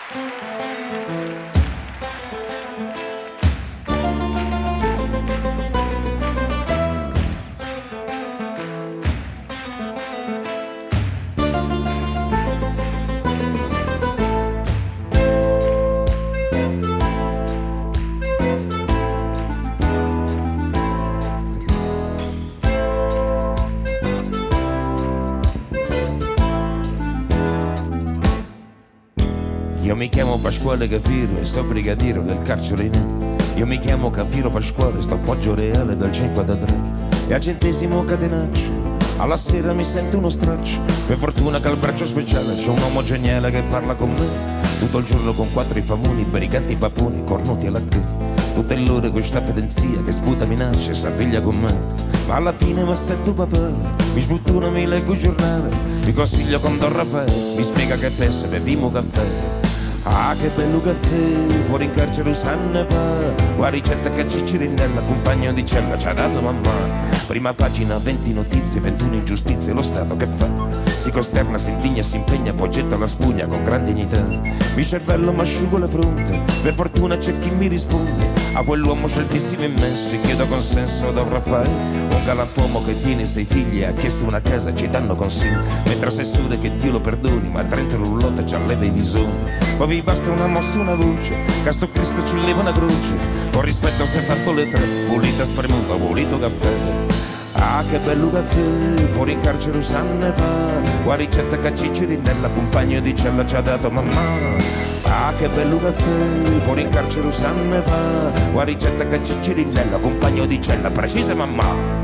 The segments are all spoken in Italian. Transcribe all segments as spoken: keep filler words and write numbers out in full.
Io mi chiamo Pasquale Cafiero e sto brigadiero del carcere. Io mi chiamo Cafiero Pasquale, sto Poggio Reale dal cinquantatré. E al centesimo catenaccio, alla sera mi sento uno straccio. Per fortuna che al braccio speciale c'è un uomo geniale che parla con me. Tutto il giorno con quattro i famoni, briganti paponi, cornuti alla che. Tutte l'ore questa fedenzia che sputa minacce e s'appiglia con me. Ma alla fine mi sento papà, mi sbuttuna, mi leggo il giornale, mi consiglio con Don Raffaele, mi spiega che pensa, bevimo caffè. Ah, che bello caffè, fuori in carcere usanne fa. La ricetta che Ciccirinella, compagno di cella, ci ha dato mamma. Prima pagina, venti notizie, ventuno ingiustizie, lo Stato che fa? Si costerna, si indigna, si impegna, poi getta la spugna con gran dignità. Mi cervello m'asciugo la fronte, per fortuna c'è chi mi risponde. A quell'uomo sceltissimo immenso, si chiedo consenso da un Raffaele. Un galantuomo che tiene sei figli e ha chiesto una casa, ci danno consigli. Mentre assessore che Dio lo perdoni, ma trenta roulotte ci alleva i visoni. Poi vi basta una mossa, una voce, che sto Cristo ci leva una croce. Con rispetto si è fatto le tre, pulita spremuta, pulito caffè. Ah, che bello caffè, fuori in carcere usanne fa. La ricetta che Ciccirinella, compagno di cella, ci ha dato mamma. Ah, che bello caffè, fuori in carcere usanne fa. La ricetta che Ciccirinella, compagno di cella, precisa mamma.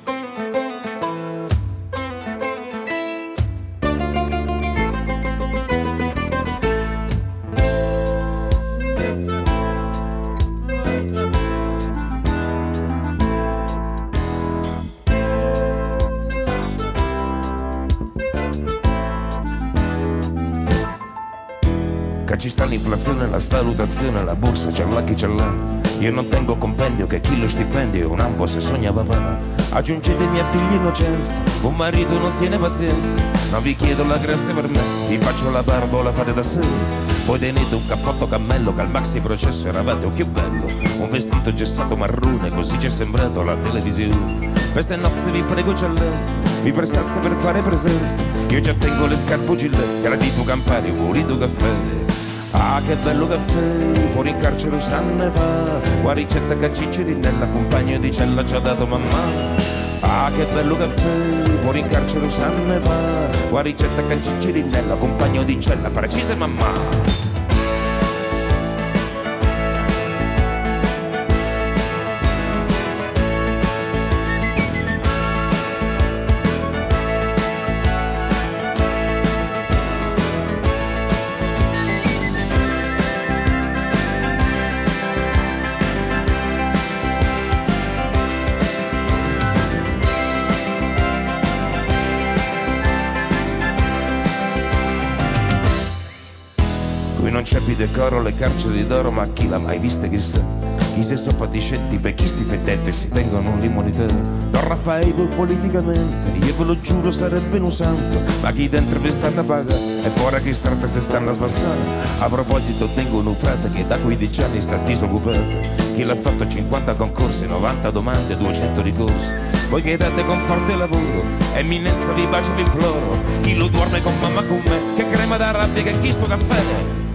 Che ci sta l'inflazione, la valutazione, la borsa, c'è là chi c'è là. Io non tengo compendio che chi lo stipendio è un ambo se sogna papà. Aggiungetemi a figli innocenza, un marito non tiene pazienza. Non vi chiedo la grazia per me, vi faccio la barba, la fate da sé. Poi tenete un cappotto cammello che al maxi processo eravate un più bello. Un vestito gessato marrone, così ci è sembrato la televisione. Queste nozze vi prego eccellenza, mi prestasse per fare presenza. Io già tengo le scarpe Gillette, gradito Campari, pulito caffè. Ah, che bello caffè, fuori in carcere usanne fa. La ricetta che Ciccirinella, compagno di cella, ci ha dato mamma. Ah, che bello caffè, fuori in carcere usanne fa. La ricetta che Ciccirinella, compagno di cella, precisa mamma. Qui non c'è più decoro, le carceri d'oro, ma chi l'ha mai vista chissà. Chi se so fatiscetti, per chi sti fedette si tengono l'immunità. Don Raffaele politicamente, io ve lo giuro sarebbe un santo. Ma chi dentro vi stanno a pagare, e fuori che strada se stanno a sbassare. A proposito tengo un frate che da quindici anni sta disoccupato. Chi l'ha fatto cinquanta concorsi, novanta domande, duecento ricorsi. Voi che date con forte lavoro, eminenza vi bacio vi imploro. Chi lo duerme con mamma con me, che crema da rabbia, che chi sto caffè.